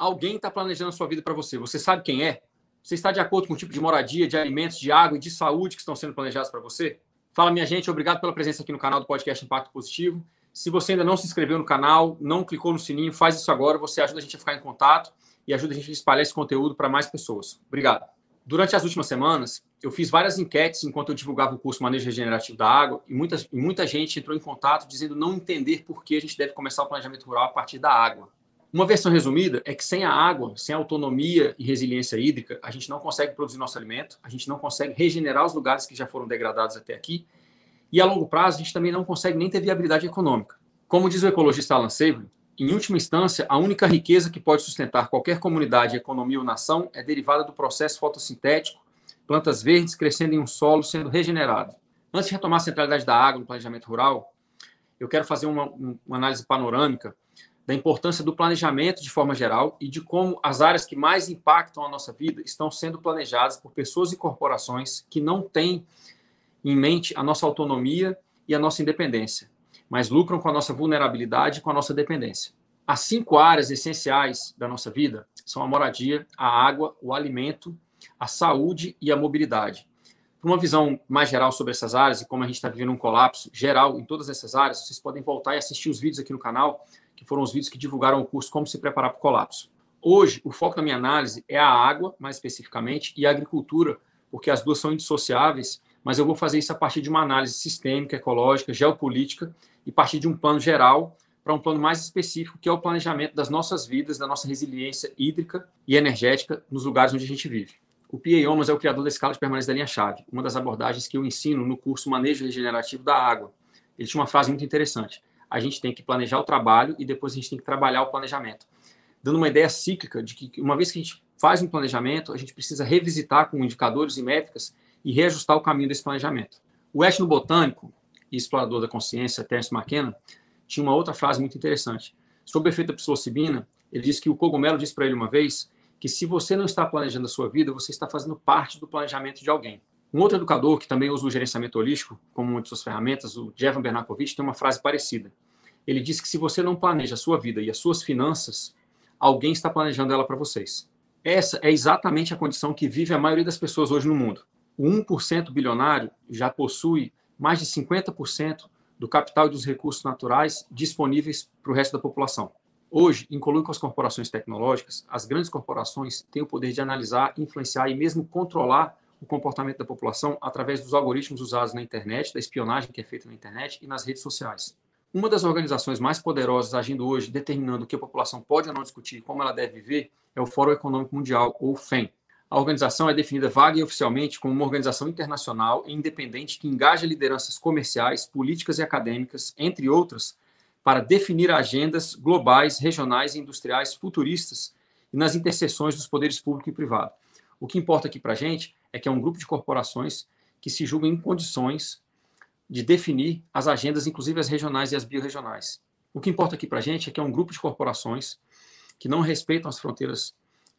Alguém está planejando a sua vida para você. Você sabe quem é? Você está de acordo com o tipo de moradia, de alimentos, de água e de saúde que estão sendo planejados para você? Fala, minha gente. Obrigado pela presença aqui no canal do Podcast Impacto Positivo. Se você ainda não se inscreveu no canal, não clicou no sininho, faz isso agora. Você ajuda a gente a ficar em contato e ajuda a gente a espalhar esse conteúdo para mais pessoas. Obrigado. Durante as últimas semanas, eu fiz várias enquetes enquanto eu divulgava o curso Manejo Regenerativo da Água e muita gente entrou em contato dizendo não entender por que a gente deve começar o planejamento rural a partir da água. Uma versão resumida é que sem a água, sem a autonomia e resiliência hídrica, a gente não consegue produzir nosso alimento, a gente não consegue regenerar os lugares que já foram degradados até aqui e, a longo prazo, a gente também não consegue nem ter viabilidade econômica. Como diz o ecologista Alan Savory, em última instância, a única riqueza que pode sustentar qualquer comunidade, economia ou nação é derivada do processo fotossintético, plantas verdes crescendo em um solo sendo regenerado. Antes de retomar a centralidade da água no planejamento rural, eu quero fazer uma análise panorâmica da importância do planejamento de forma geral e de como as áreas que mais impactam a nossa vida estão sendo planejadas por pessoas e corporações que não têm em mente a nossa autonomia e a nossa independência, mas lucram com a nossa vulnerabilidade e com a nossa dependência. As 5 áreas essenciais da nossa vida são a moradia, a água, o alimento, a saúde e a mobilidade. Para uma visão mais geral sobre essas áreas e como a gente está vivendo um colapso geral em todas essas áreas, vocês podem voltar e assistir os vídeos aqui no canal, que foram os vídeos que divulgaram o curso Como se Preparar para o Colapso. Hoje, o foco da minha análise é a água, mais especificamente, e a agricultura, porque as duas são indissociáveis, mas eu vou fazer isso a partir de uma análise sistêmica, ecológica, geopolítica e a partir de um plano geral para um plano mais específico, que é o planejamento das nossas vidas, da nossa resiliência hídrica e energética nos lugares onde a gente vive. O P.A. Omas é o criador da escala de permanência da linha-chave, uma das abordagens que eu ensino no curso Manejo Regenerativo da Água. Ele tinha uma frase muito interessante. A gente tem que planejar o trabalho e depois a gente tem que trabalhar o planejamento. Dando uma ideia cíclica de que uma vez que a gente faz um planejamento, a gente precisa revisitar com indicadores e métricas e reajustar o caminho desse planejamento. O etnobotânico e explorador da consciência, Terence McKenna, tinha uma outra frase muito interessante. Sobre o efeito da psilocibina, ele disse que o cogumelo disse para ele uma vez que se você não está planejando a sua vida, você está fazendo parte do planejamento de alguém. Um outro educador que também usa o gerenciamento holístico como uma de suas ferramentas, o Jevan Bernakovich, tem uma frase parecida. Ele diz que se você não planeja a sua vida e as suas finanças, alguém está planejando ela para vocês. Essa é exatamente a condição que vive a maioria das pessoas hoje no mundo. O 1% bilionário já possui mais de 50% do capital e dos recursos naturais disponíveis para o resto da população. Hoje, em colúdio com as corporações tecnológicas, as grandes corporações têm o poder de analisar, influenciar e mesmo controlar o comportamento da população através dos algoritmos usados na internet, da espionagem que é feita na internet e nas redes sociais. Uma das organizações mais poderosas agindo hoje, determinando o que a população pode ou não discutir e como ela deve viver, é o Fórum Econômico Mundial, ou FEM. A organização é definida vaga e oficialmente como uma organização internacional e independente que engaja lideranças comerciais, políticas e acadêmicas, entre outras, para definir agendas globais, regionais e industriais futuristas e nas interseções dos poderes público e privado. O que importa aqui para a gente é que é um grupo de corporações que se julgam em condições de definir as agendas, inclusive as regionais e as biorregionais. O que importa aqui para a gente é que é um grupo de corporações que não respeitam as fronteiras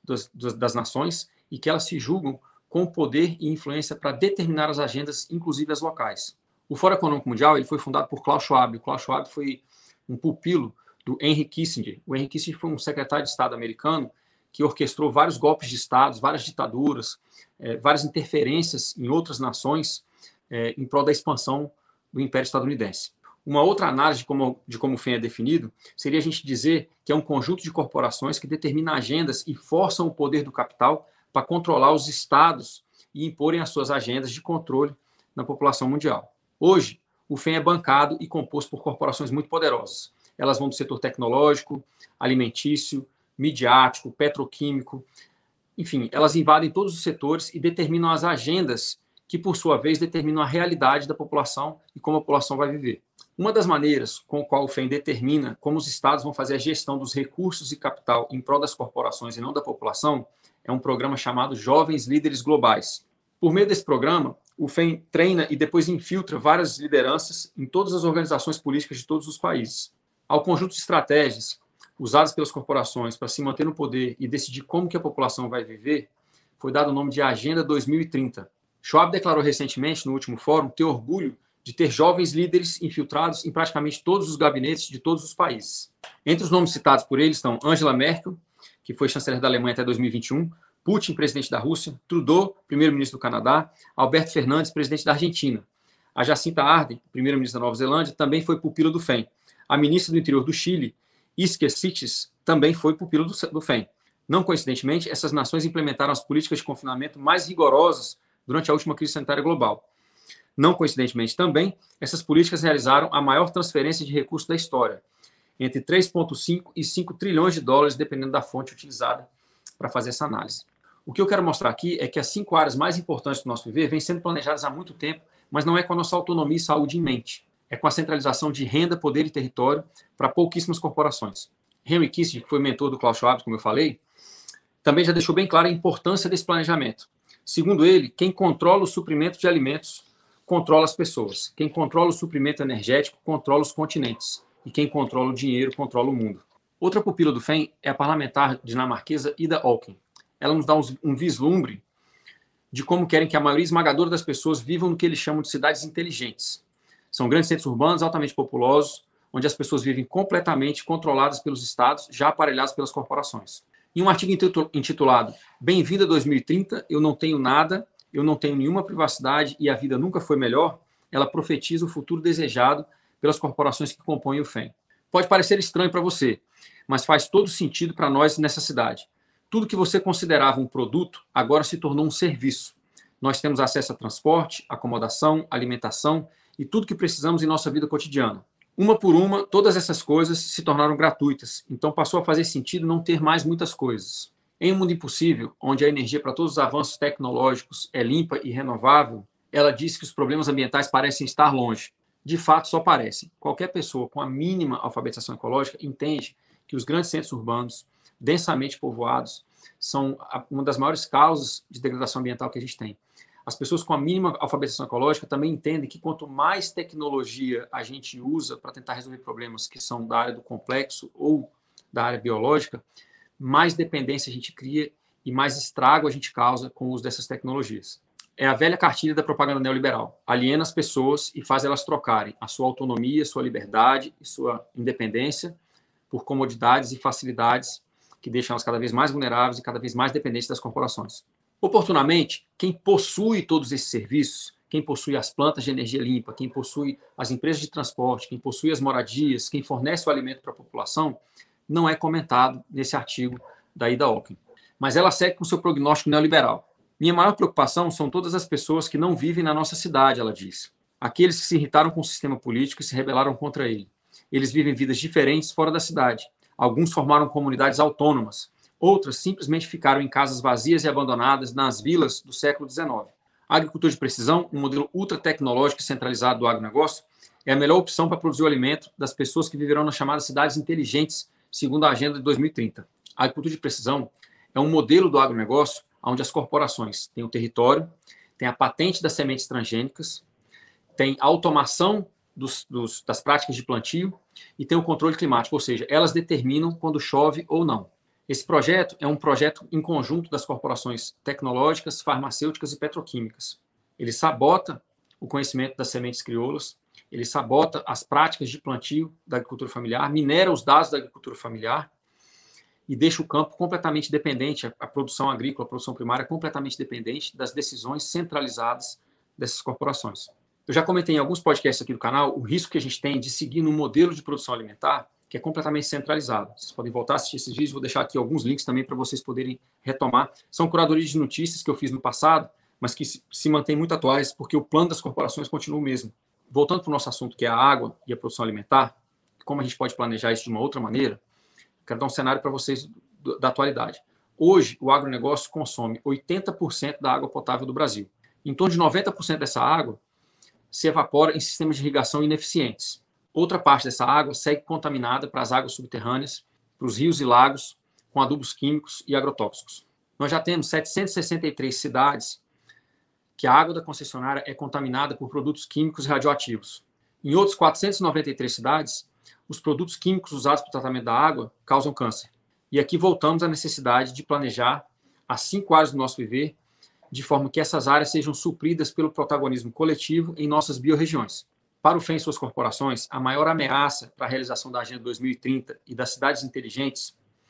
das nações e que elas se julgam com poder e influência para determinar as agendas, inclusive as locais. O Fórum Econômico Mundial ele foi fundado por Klaus Schwab. O Klaus Schwab foi um pupilo do Henry Kissinger. O Henry Kissinger foi um secretário de Estado americano que orquestrou vários golpes de Estado, várias ditaduras, várias interferências em outras nações em prol da expansão do Império Estadunidense. Uma outra análise de como o FEM é definido seria a gente dizer que é um conjunto de corporações que determina agendas e forçam o poder do capital para controlar os estados e imporem as suas agendas de controle na população mundial. Hoje, o FEM é bancado e composto por corporações muito poderosas. Elas vão do setor tecnológico, alimentício, midiático, petroquímico, enfim, elas invadem todos os setores e determinam as agendas que, por sua vez, determinam a realidade da população e como a população vai viver. Uma das maneiras com a qual o FEM determina como os estados vão fazer a gestão dos recursos e capital em prol das corporações e não da população é um programa chamado Jovens Líderes Globais. Por meio desse programa, o FEM treina e depois infiltra várias lideranças em todas as organizações políticas de todos os países. Ao conjunto de estratégias usadas pelas corporações para se manter no poder e decidir como que a população vai viver, foi dado o nome de Agenda 2030. Schwab declarou recentemente, no último fórum, ter orgulho de ter jovens líderes infiltrados em praticamente todos os gabinetes de todos os países. Entre os nomes citados por ele estão Angela Merkel, que foi chanceler da Alemanha até 2021, Putin, presidente da Rússia, Trudeau, primeiro-ministro do Canadá, Alberto Fernandes, presidente da Argentina. A Jacinta Ardern, primeira-ministra da Nova Zelândia, também foi pupila do FEM. A ministra do Interior do Chile, Isker Sitges, também foi pupila do FEM. Não coincidentemente, essas nações implementaram as políticas de confinamento mais rigorosas durante a última crise sanitária global. Não coincidentemente também, essas políticas realizaram a maior transferência de recursos da história, entre 3,5 e 5 trilhões de dólares, dependendo da fonte utilizada para fazer essa análise. O que eu quero mostrar aqui é que as 5 áreas mais importantes do nosso viver vêm sendo planejadas há muito tempo, mas não é com a nossa autonomia e saúde em mente. É com a centralização de renda, poder e território para pouquíssimas corporações. Henry Kissinger, que foi mentor do Klaus Schwab, como eu falei, também já deixou bem clara a importância desse planejamento. Segundo ele, quem controla o suprimento de alimentos controla as pessoas. Quem controla o suprimento energético controla os continentes. E quem controla o dinheiro controla o mundo. Outra pupila do FEM é a parlamentar dinamarquesa Ida Auken. Ela nos dá um vislumbre de como querem que a maioria esmagadora das pessoas vivam no que eles chamam de cidades inteligentes. São grandes centros urbanos altamente populosos, onde as pessoas vivem completamente controladas pelos estados, já aparelhados pelas corporações. Em um artigo intitulado Bem-vindo a 2030, eu não tenho nada, eu não tenho nenhuma privacidade e a vida nunca foi melhor, ela profetiza o futuro desejado pelas corporações que compõem o FEM. Pode parecer estranho para você, mas faz todo sentido para nós nessa cidade. Tudo que você considerava um produto, agora se tornou um serviço. Nós temos acesso a transporte, acomodação, alimentação e tudo que precisamos em nossa vida cotidiana. Uma por uma, todas essas coisas se tornaram gratuitas, então passou a fazer sentido não ter mais muitas coisas. Em um mundo impossível, onde a energia para todos os avanços tecnológicos é limpa e renovável, ela diz que os problemas ambientais parecem estar longe. De fato, só parecem. Qualquer pessoa com a mínima alfabetização ecológica entende que os grandes centros urbanos, densamente povoados, são uma das maiores causas de degradação ambiental que a gente tem. As pessoas com a mínima alfabetização ecológica também entendem que quanto mais tecnologia a gente usa para tentar resolver problemas que são da área do complexo ou da área biológica, mais dependência a gente cria e mais estrago a gente causa com o uso dessas tecnologias. É a velha cartilha da propaganda neoliberal. Aliena as pessoas e faz elas trocarem a sua autonomia, sua liberdade e sua independência por comodidades e facilidades que deixam elas cada vez mais vulneráveis e cada vez mais dependentes das corporações. Oportunamente, quem possui todos esses serviços, quem possui as plantas de energia limpa, quem possui as empresas de transporte, quem possui as moradias, quem fornece o alimento para a população, não é comentado nesse artigo da Ida Auken. Mas ela segue com seu prognóstico neoliberal. Minha maior preocupação são todas as pessoas que não vivem na nossa cidade, ela diz. Aqueles que se irritaram com o sistema político e se rebelaram contra ele. Eles vivem vidas diferentes fora da cidade. Alguns formaram comunidades autônomas. Outras simplesmente ficaram em casas vazias e abandonadas nas vilas do século XIX. A agricultura de precisão, um modelo ultra-tecnológico e centralizado do agronegócio, é a melhor opção para produzir o alimento das pessoas que viverão nas chamadas cidades inteligentes, segundo a Agenda de 2030. A agricultura de precisão é um modelo do agronegócio onde as corporações têm o território, têm a patente das sementes transgênicas, têm a automação das práticas de plantio e têm o controle climático, ou seja, elas determinam quando chove ou não. Esse projeto é um projeto em conjunto das corporações tecnológicas, farmacêuticas e petroquímicas. Ele sabota o conhecimento das sementes crioulas, ele sabota as práticas de plantio da agricultura familiar, minera os dados da agricultura familiar e deixa o campo completamente dependente, a produção agrícola, a produção primária, completamente dependente das decisões centralizadas dessas corporações. Eu já comentei em alguns podcasts aqui do canal o risco que a gente tem de seguir num modelo de produção alimentar que é completamente centralizado. Vocês podem voltar a assistir esses vídeos, vou deixar aqui alguns links também para vocês poderem retomar. São curadorias de notícias que eu fiz no passado, mas que se mantêm muito atuais, porque o plano das corporações continua o mesmo. Voltando para o nosso assunto, que é a água e a produção alimentar, como a gente pode planejar isso de uma outra maneira, quero dar um cenário para vocês da atualidade. Hoje, o agronegócio consome 80% da água potável do Brasil. Em torno de 90% dessa água se evapora em sistemas de irrigação ineficientes. Outra parte dessa água segue contaminada para as águas subterrâneas, para os rios e lagos, com adubos químicos e agrotóxicos. Nós já temos 763 cidades que a água da concessionária é contaminada por produtos químicos e radioativos. Em outras 493 cidades, os produtos químicos usados para o tratamento da água causam câncer. E aqui voltamos à necessidade de planejar as 5 áreas do nosso viver, de forma que essas áreas sejam supridas pelo protagonismo coletivo em nossas biorregiões. Para o FEM e suas corporações, a maior ameaça para a realização da Agenda 2030 e das cidades inteligentes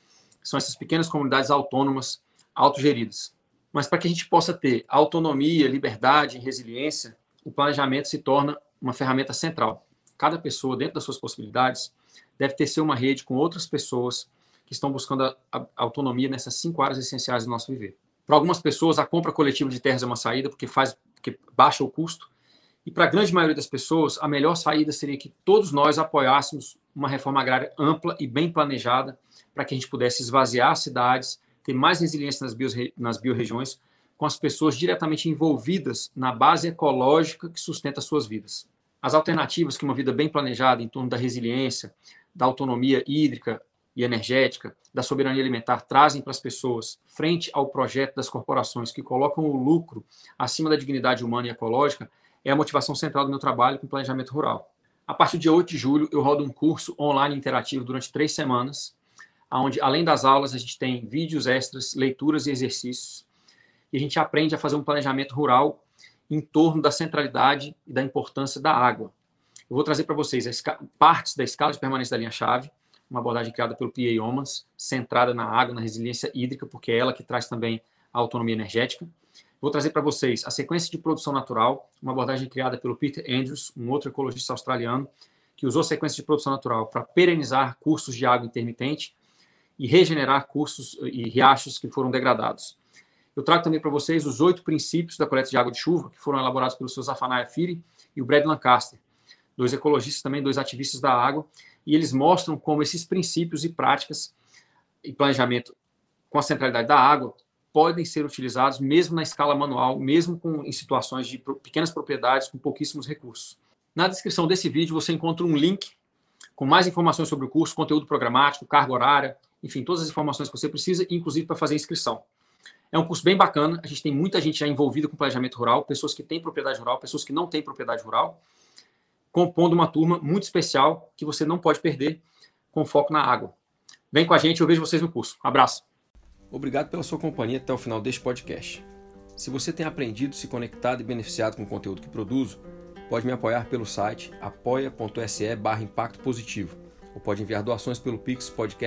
São essas pequenas comunidades autônomas, autogeridas. Mas para que a gente possa ter autonomia, liberdade e resiliência, o planejamento se torna uma ferramenta central. Cada pessoa, dentro das suas possibilidades, deve ter uma rede com outras pessoas que estão buscando a autonomia nessas 5 áreas essenciais do nosso viver. Para algumas pessoas, a compra coletiva de terras é uma saída porque baixa o custo. E para a grande maioria das pessoas, a melhor saída seria que todos nós apoiássemos uma reforma agrária ampla e bem planejada para que a gente pudesse esvaziar as cidades, ter mais resiliência nas biorregiões, com as pessoas diretamente envolvidas na base ecológica que sustenta suas vidas. As alternativas que uma vida bem planejada em torno da resiliência, da autonomia hídrica e energética, da soberania alimentar trazem para as pessoas, frente ao projeto das corporações que colocam o lucro acima da dignidade humana e ecológica, é a motivação central do meu trabalho com planejamento rural. A partir do dia 8 de julho, eu rodo um curso online interativo durante 3 semanas, onde, além das aulas, a gente tem vídeos extras, leituras e exercícios, e a gente aprende a fazer um planejamento rural em torno da centralidade e da importância da água. Eu vou trazer para vocês partes da escala de permanência da linha-chave, uma abordagem criada pelo P.A. Homans, centrada na água, na resiliência hídrica, porque é ela que traz também a autonomia energética. Vou trazer para vocês a sequência de produção natural, uma abordagem criada pelo Peter Andrews, um outro ecologista australiano, que usou a sequência de produção natural para perenizar cursos de água intermitente e regenerar cursos e riachos que foram degradados. Eu trago também para vocês os 8 princípios da coleta de água de chuva, que foram elaborados pelo Sr. Zephaniah Fahey e o Brad Lancaster, 2 ecologistas também, 2 ativistas da água, e eles mostram como esses princípios e práticas e planejamento com a centralidade da água podem ser utilizados mesmo na escala manual, mesmo em situações de pequenas propriedades com pouquíssimos recursos. Na descrição desse vídeo você encontra um link com mais informações sobre o curso, conteúdo programático, carga horária, enfim, todas as informações que você precisa, inclusive para fazer a inscrição. É um curso bem bacana, a gente tem muita gente já envolvida com planejamento rural, pessoas que têm propriedade rural, pessoas que não têm propriedade rural, compondo uma turma muito especial que você não pode perder, com foco na água. Vem com a gente, eu vejo vocês no curso. Abraço. Obrigado pela sua companhia até o final deste podcast. Se você tem aprendido, se conectado e beneficiado com o conteúdo que produzo, pode me apoiar pelo site apoia.se/impacto positivo ou pode enviar doações pelo Pix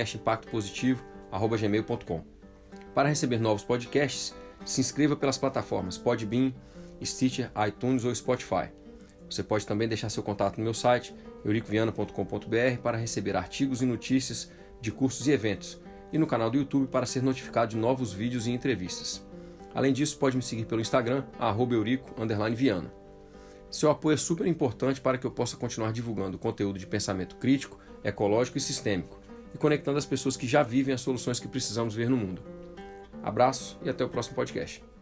podcastimpactopositivo@gmail.com. Para receber novos podcasts, se inscreva pelas plataformas Podbean, Stitcher, iTunes ou Spotify. Você pode também deixar seu contato no meu site, euricoviana.com.br, para receber artigos e notícias de cursos e eventos, e no canal do YouTube para ser notificado de novos vídeos e entrevistas. Além disso, pode me seguir pelo Instagram, @eurico_viana. Seu apoio é super importante para que eu possa continuar divulgando conteúdo de pensamento crítico, ecológico e sistêmico, e conectando as pessoas que já vivem as soluções que precisamos ver no mundo. Abraço e até o próximo podcast.